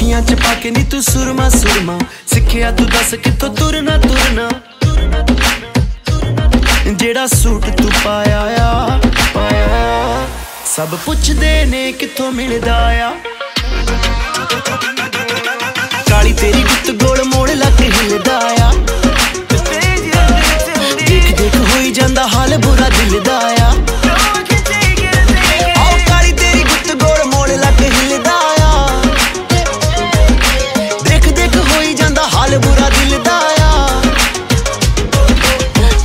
ਅੱਖੀਆਂ ਚ ਪਾ ਕੇ ਨੀ ਤੂੰ ਸੁਰਮਾ ਸੁਰਮਾ ਸਿੱਖਿਆ ਤੂੰ ਦੱਸ ਕਿੱਥੋਂ ਤੁਰਨਾ ਤੁਰਨਾ ਜਿਹੜਾ ਸੂਟ ਤੂੰ ਪਾਇਆ ਆ ਸਭ ਪੁੱਛਦੇ ਨੇ ਕਿੱਥੋਂ ਮਿਲਦਾ ਆ ਕਾਲੀ ਤੇਰੀ ਗੁੱਤ